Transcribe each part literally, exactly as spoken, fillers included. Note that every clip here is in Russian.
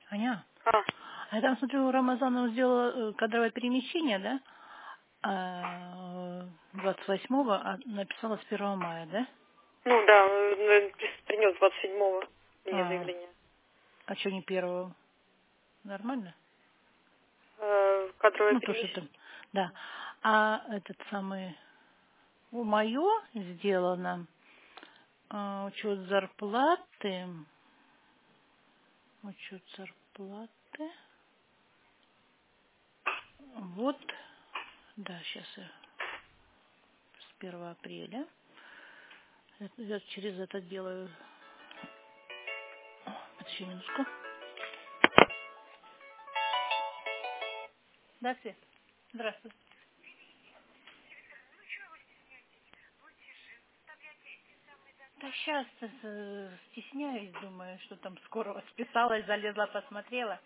Аня, А, а я там смотрю, Рамазанова сделала э, кадровое перемещение, да? А, двадцать восьмого, а написала с первого мая, да? ну да, э, принес двадцать седьмого мне А, заявление. а что не первого? Нормально? Э, кадровое Ну, то, что там, перемещение. да. А этот самый, у мое сделано а, учет зарплаты, учет зарплаты, вот, да, сейчас я с первого апреля, это- я через это делаю, подожди минутку. Да, Свет? Здравствуй. Да сейчас стесняюсь, думаю, что там скоро списалась, залезла, посмотрела.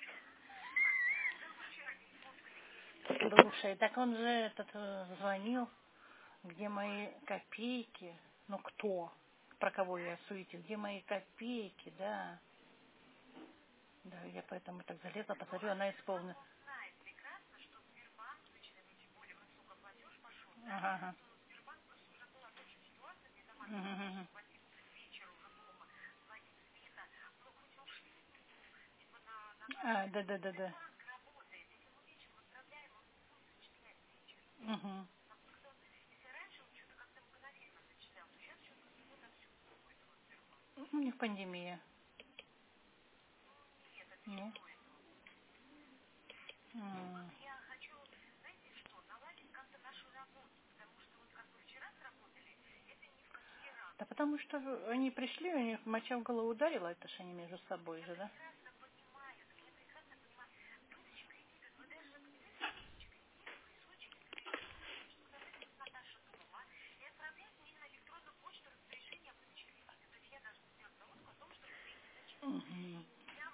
Слушай, так он же этот э, звонил, где мои копейки, ну кто, про кого я суетил, где мои копейки, да. Да, я поэтому так залезла, посмотрю, она исполнена. Ага, ага. Мгм. А, да, да, да, да. Угу. У них пандемия. Нет. М. Да потому что они пришли, у них моча в голову ударила, это ж они между собой же, да? Мгм.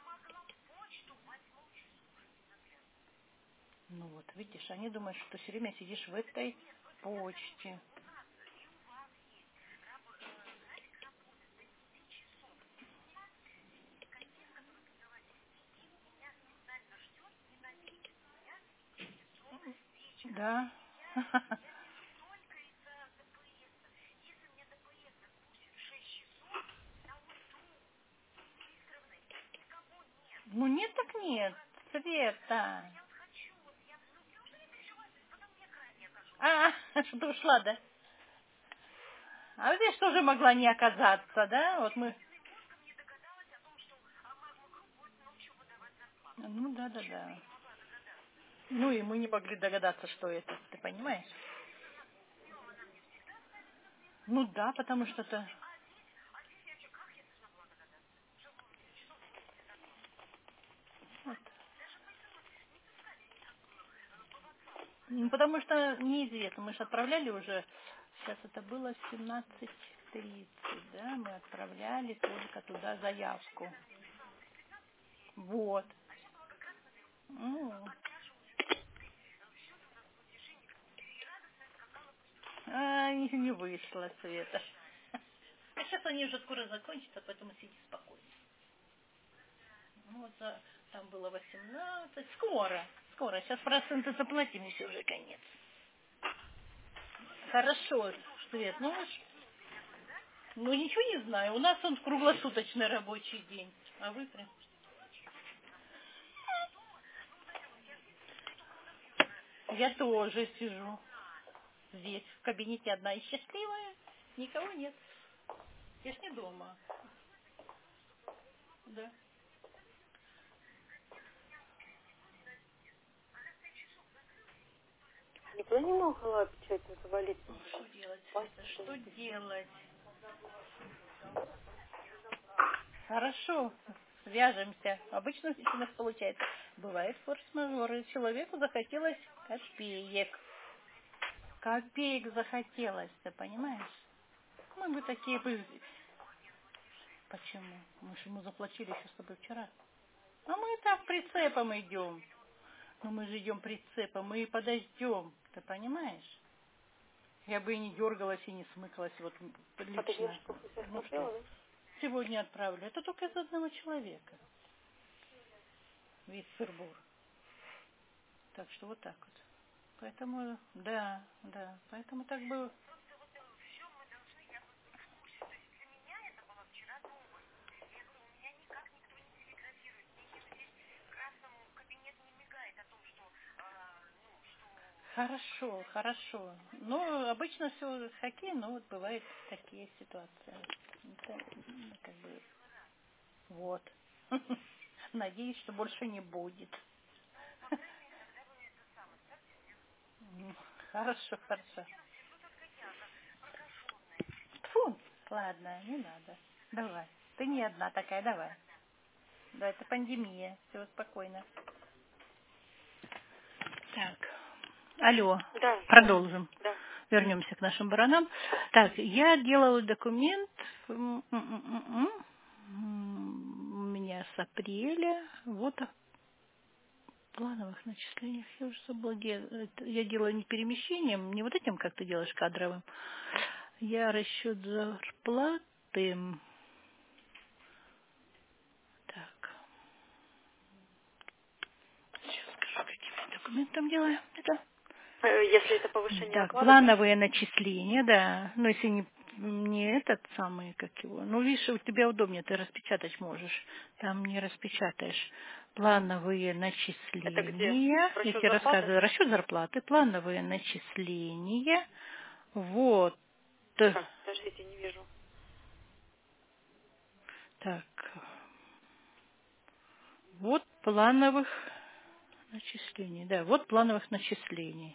Ну вот, видишь, они думают, что ты все время сидишь в этой почте. Да. Ну нет так нет, Света. А, что ты ушла, да? А здесь тоже могла не оказаться, да? Вот мы... Ну да, да, да. Ну и мы не могли догадаться, что это, ты понимаешь? Ну да, потому что это... вот. Ну, потому что неизвестно, мы же отправляли уже, сейчас это было в семнадцать тридцать, да, мы отправляли только туда заявку. Вот. Ну, а, не, не вышло, Света. А сейчас они уже скоро закончатся, поэтому сиди спокойно. Ну, вот за- там было восемнадцать, скоро, скоро, сейчас проценты заплатим, и все уже конец. Хорошо, Свет, ну, уж- ну ничего не знаю, у нас он круглосуточный рабочий день, а вы прям... Я тоже сижу здесь, в кабинете одна и счастливая, никого нет. Я ж не дома, да. Никуда не могла печатно завалиться. Ну, что делать, Пасть, Света, что ли? что делать? Хорошо, свяжемся. Обычно у нас получается. Бывает форс-мажоры. Человеку захотелось копеек. Копеек захотелось, ты понимаешь? Мы бы такие бы... Почему? Мы же ему заплатили еще с тобой вчера. А мы и так прицепом идем. Но мы же идем прицепом, мы и подождем. Ты понимаешь? Я бы и не дергалась, и не смыкалась вот А ты лично. книжку все Ну что, смотрела, да? сегодня отправлю. Это только из одного человека. весь сыр-бор. Так что вот так вот. Поэтому, да, да, поэтому так было. Хорошо, хорошо. Ну, обычно все хоккей, но вот бывают такие ситуации. Это, как бы, вот. Надеюсь, что больше не будет. Хорошо, хорошо. Фу, ладно, не надо. Давай. Ты не одна такая, давай. Да, это пандемия. Все спокойно. Так. Алло. Да, Продолжим. да. Вернемся к нашим баранам. Так, я делала документ м, м, м, м, м, у меня с апреля. Вот о плановых начислениях. Я уже забыла, где это я делаю не перемещением, не вот этим, как ты делаешь, кадровым. Я расчет зарплаты. Так. Сейчас скажу, каким я документом делаю. Это. Э, Если это повышение Так, оклада, да? плановые начисления, да. Но если не, не этот самый, как его. Ну, видишь, у тебя удобнее, ты распечатать можешь. Там не распечатаешь. Плановые Это где? начисления. Я Расчет тебе зарплаты? рассказываю. Расчет зарплаты, плановые начисления. Вот. Так, подождите, не вижу. Так. Вот плановых начислений. Да, вот плановых начислений.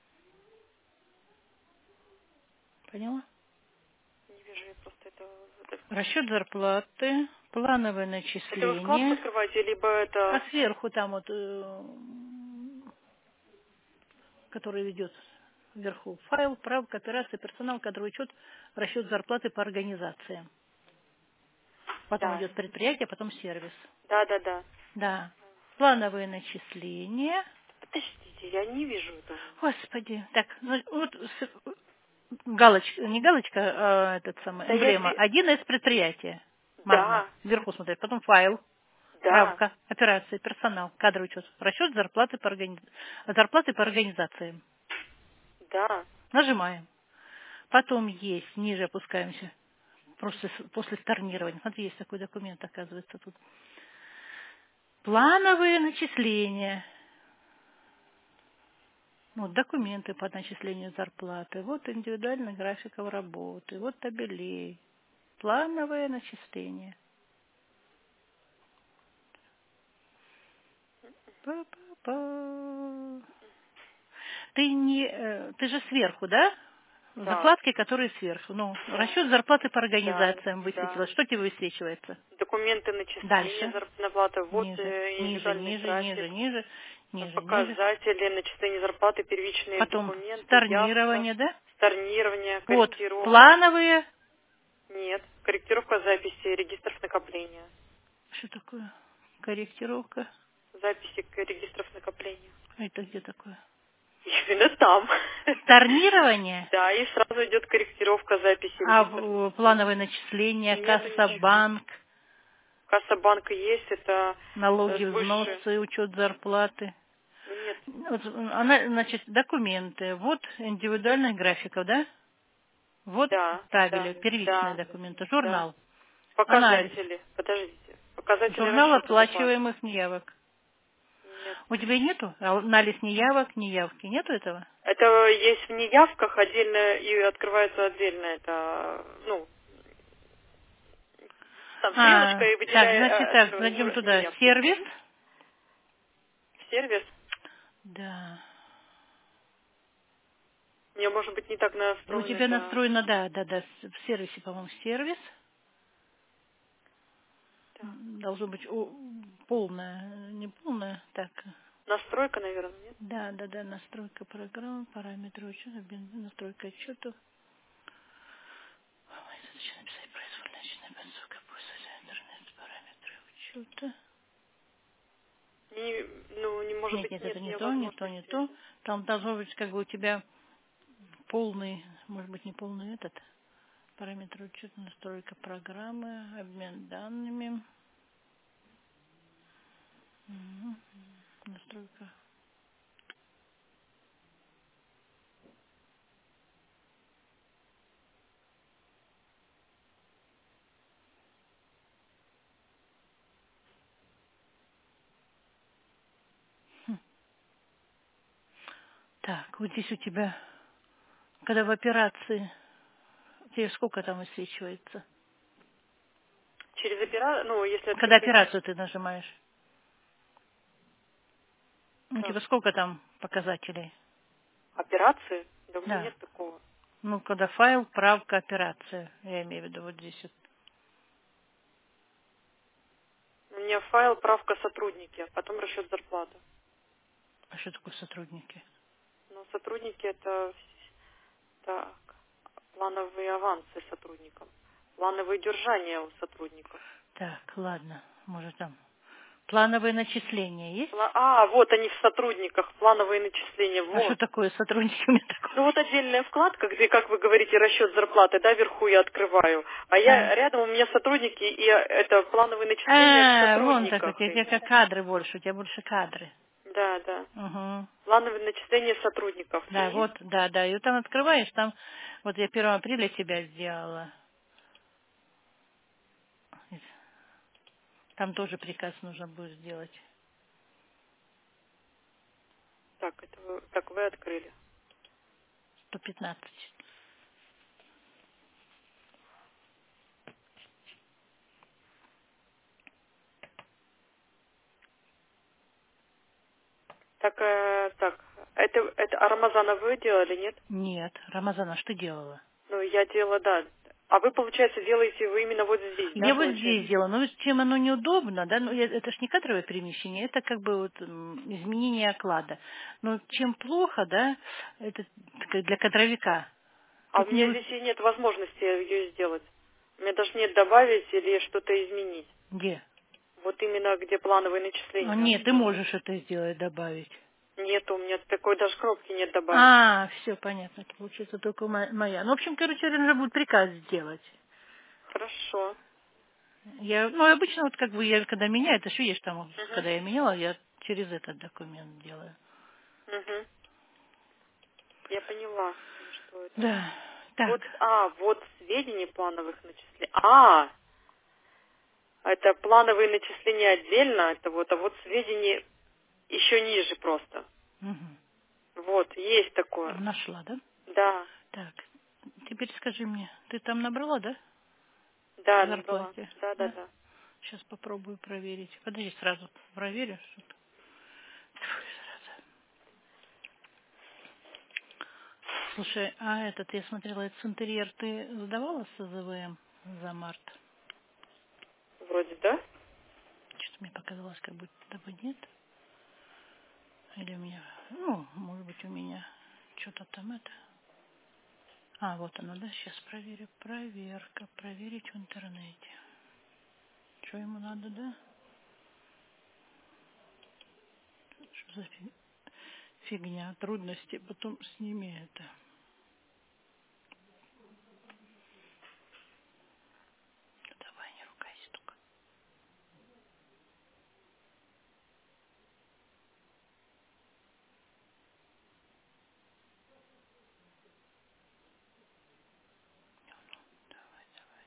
Поняла? Не вижу, я просто это... Это, Расчет зарплаты, плановые это вы вкладку начисления. открываете, либо А это... сверху там вот, э, который ведет вверху, файл, правка, операция, персонал, кадровый учет, расчет зарплаты по организациям. Потом Да, идет предприятие, потом сервис. да, да, да. Да. Плановые начисления. Подождите, я не вижу этого. Господи. Так, ну вот с- галочка, не галочка, а этот самый, Да я... эмблема. ви- Один из предприятия. Магна. Да, Вверху смотреть. Потом файл. да, Правка, операции, персонал, кадровый учет, расчет зарплаты по, органи... зарплаты по организациям. да. Нажимаем. Потом есть, ниже опускаемся, просто с- после сторнирования. Смотри, есть такой документ, оказывается, тут. Плановые начисления. Вот документы по начислению зарплаты. Вот индивидуальный графиков работы. Вот табелей. Плановые начисления. Па-па-па. Ты не, э, ты же сверху, да? Так, Закладки, которые сверху. Ну, да, расчет зарплаты по да, организациям да. высветилось. Что тебе высвечивается? Документы начисления, Дальше. заработная плата, вот Ниже, э, ниже, индивидуальный ниже, ниже, график, ниже, ниже, ниже. показатели начисления зарплаты, первичные Потом документы, явка, сторнирование, да? сторнирование, Вот, корректировка. плановые. Нет, корректировка записи регистров накопления. Что такое? Корректировка. Записи к- регистров накопления. Это где такое? Именно там. Сторнирование. Да, и сразу идет корректировка записи А регистров в- накопления. плановые начисления, Нету касса, ничего. банк, Касса банка есть, это э, налоги, свыше. взносы, учет зарплаты. Нет, Вот, она, значит, документы. Вот индивидуальных графиков, да? Вот да, да, табели, первичные да, документы, да. журнал, анализ, Показатели. Подождите. Показатели журнал расчета зарплаты? оплачиваемых неявок. Нет. У тебя нету анализ неявок, неявки? Нету этого? Это есть в неявках отдельно и открывается отдельно. Это, ну, там стрелочка А, и так, выделяет значит э, так, открывается зайдем в туда. неявке. Сервис. Мгм. Сервис. Да. У меня может быть не так У настроено тебя это. настроено, да, да, да, с- в сервисе, по-моему, сервис. Так. М, Должно быть о, полное, не полное, так. Настройка, наверное, нет? Да, да, да, настройка программы, параметры учета, бен- настройка отчета. Ой, зачем написать произвольно, начинай подсылка, пусть интернет, параметры учета. Не, ну, не может Нет, быть, нет, это нет у не меня то, не то, не возможности. то. Там должно быть, как бы у тебя полный, может быть, не полный этот, параметры учета, настройка программы, обмен данными. Мгм. настройка. Хм. Так, вот здесь у тебя, когда в операции, тебе сколько там высвечивается? Через операцию, ну, если Когда открыть... операцию ты нажимаешь? У Так, тебя сколько там показателей? операции? Да у меня Да. нет такого. Ну, когда файл, правка, операция. Я имею в виду вот здесь вот. У меня файл правка сотрудники, а потом расчет зарплаты. А что такое сотрудники? Но сотрудники это так, плановые авансы сотрудникам, плановые держания у сотрудников. Так, ладно. Может там плановые начисления есть? Пла- А, вот они в сотрудниках, плановые начисления, А что вот. такое сотрудники у меня такое? Ну вот отдельная вкладка, где, как вы говорите, расчет зарплаты, да, вверху я открываю. А А, я рядом у меня сотрудники, и это плановые начисления в а вон так, у сотрудниках. тебя как кадры больше, у тебя больше кадры. Да, да. Угу. Плановые начисления сотрудников. Да, И вот, да, да. И вот там открываешь, там, вот я первого апреля тебя сделала. Там тоже приказ нужно будет сделать. так, это вы, так вы открыли. сто пятнадцать. Так, э, так, это, это а Рамазана вы делали, нет? Нет, Рамазан, а что делала? Ну, я делала, да. А вы, получается, делаете вы именно вот здесь, да, Я вот получается? здесь делала, но чем оно неудобно, да, ну я- это ж не кадровое перемещение, это как бы вот м, изменение оклада. Но чем плохо, да, это как для кадровика. А у Тут не меня вы... здесь и нет возможности ее сделать. У меня даже нет добавить или что-то изменить. Где? Вот именно где плановые А, начисления. нет, ты можешь это сделать, добавить. Нет, у меня такой даже кнопки нет добавить. А, все понятно, это получается только мо- моя. Ну, в общем, короче, нужно будет приказ сделать. Хорошо. Я, ну, обычно вот как бы я когда меняю, это что есть там, Угу. когда я меняла, я через этот документ делаю. Угу. Я поняла, что это. Да, так. Вот, а, вот сведения плановых начислений. А, это плановые начисления отдельно, это вот, а вот сведения еще ниже просто. Мгм. Вот, есть такое. Нашла, да? Да, Так, теперь скажи мне, ты там набрала, да? да, В набрала. зарплате, Да, да, да? да. Сейчас попробую проверить. Подожди, сразу проверю. Что-то. Фу, зараза. Слушай, а этот, я смотрела, этот интерьер ты сдавала с АЗВМ за март? Вроде, да? Что-то мне показалось, как будто бы нет. Или у меня, ну, может быть, у меня что-то там это. А, вот оно, да, сейчас проверю. Проверка, проверить в интернете. Что ему надо, да? Что за фиг- фигня, трудности, потом с ними это. Давай, не ругайся только. Давай, давай.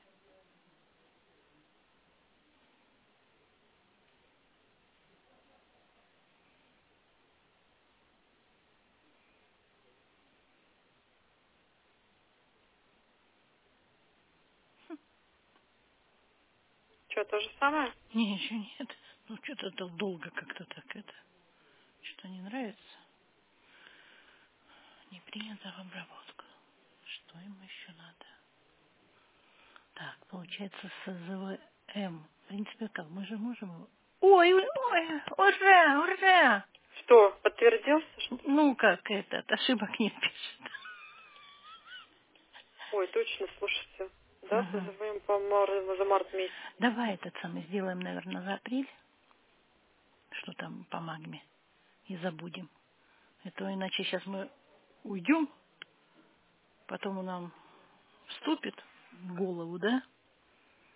Что, то же самое? Не, еще нет. Ну, что-то это долго как-то так это. Что-то не нравится. Не принято в обработку. Что ему еще надо? Так, получается с АЗВМ. В принципе, как? Мы же можем его... Ой, ой, ой, уже, уже. Что, подтвердился, что ли? Ну, как этот, ошибок не пишет. Ой, точно, слушайте. Да, Ага. созываем по мар- за март месяц. Давай этот самый сделаем, наверное, за апрель. Что там по магме. И забудем. Это иначе сейчас мы уйдем, потом он нам вступит в голову, да?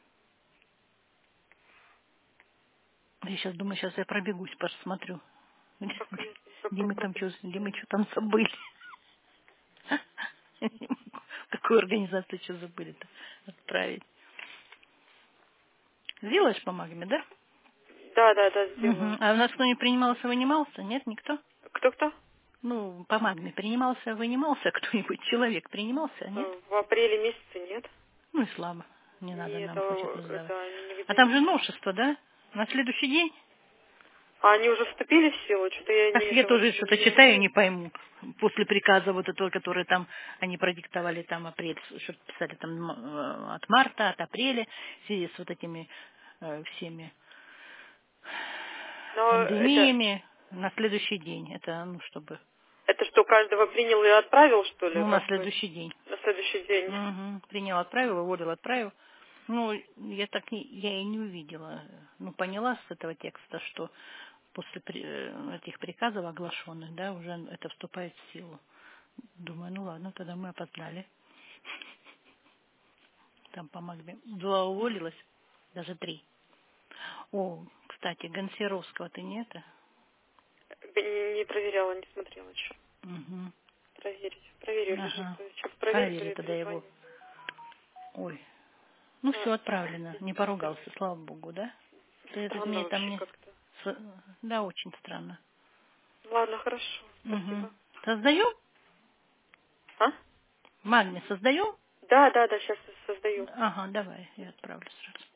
Я сейчас думаю, сейчас я пробегусь, посмотрю. Пока я здесь Где мы там попробую. что, где мы что там забыли? Какую организацию что забыли-то отправить? Сделаешь по магме, да? Да, да, да, Угу. сделаю. А у нас кто не принимался, вынимался? Нет, никто? Кто-кто? Ну, по магме принимался, вынимался кто-нибудь? Человек принимался, нет? Э, В апреле месяце нет. Ну и слабо. Не надо Нет, нам, хоть это это, сдавать. это они не А там выдают. же новшество, да? На следующий день? А они уже вступили в силу? Что-то я Так не, я этого тоже не, что-то не читаю и знаю. не пойму. После приказа вот этого, который там они продиктовали, там апрель, что писали там м, э, от марта, от апреля, в связи с вот этими э, всеми Но это, пандемиями, на следующий день. Это, ну, чтобы... это что, каждого принял и отправил, что ли? Ну, на Как бы следующий день. на следующий день? Угу. Принял, отправил, уволил, отправил. Ну, я так не, я и не увидела. Ну, поняла с этого текста, что после при- э, этих приказов оглашенных, да, уже это вступает в силу. Думаю, ну ладно, тогда мы опоздали. Там по Магме. Два уволилась, даже три. О, кстати, Гонсеровского ты не это? Не, не проверяла, не смотрела еще. Угу. Проверить. Проверю, лежит. Ага. Сейчас проверю, Проверю пере- тогда его. перезвоню. Ой. Ну А, все, отправлено. Не поругался, хорошо. слава богу, да? Ты этот Странно мне там вообще не... как-то. с- Да, очень странно. Ладно, хорошо. Угу. Спасибо. Создаем? А? Магни создаем? Да, да, да, сейчас создаю. Ага, давай, я отправлю сразу.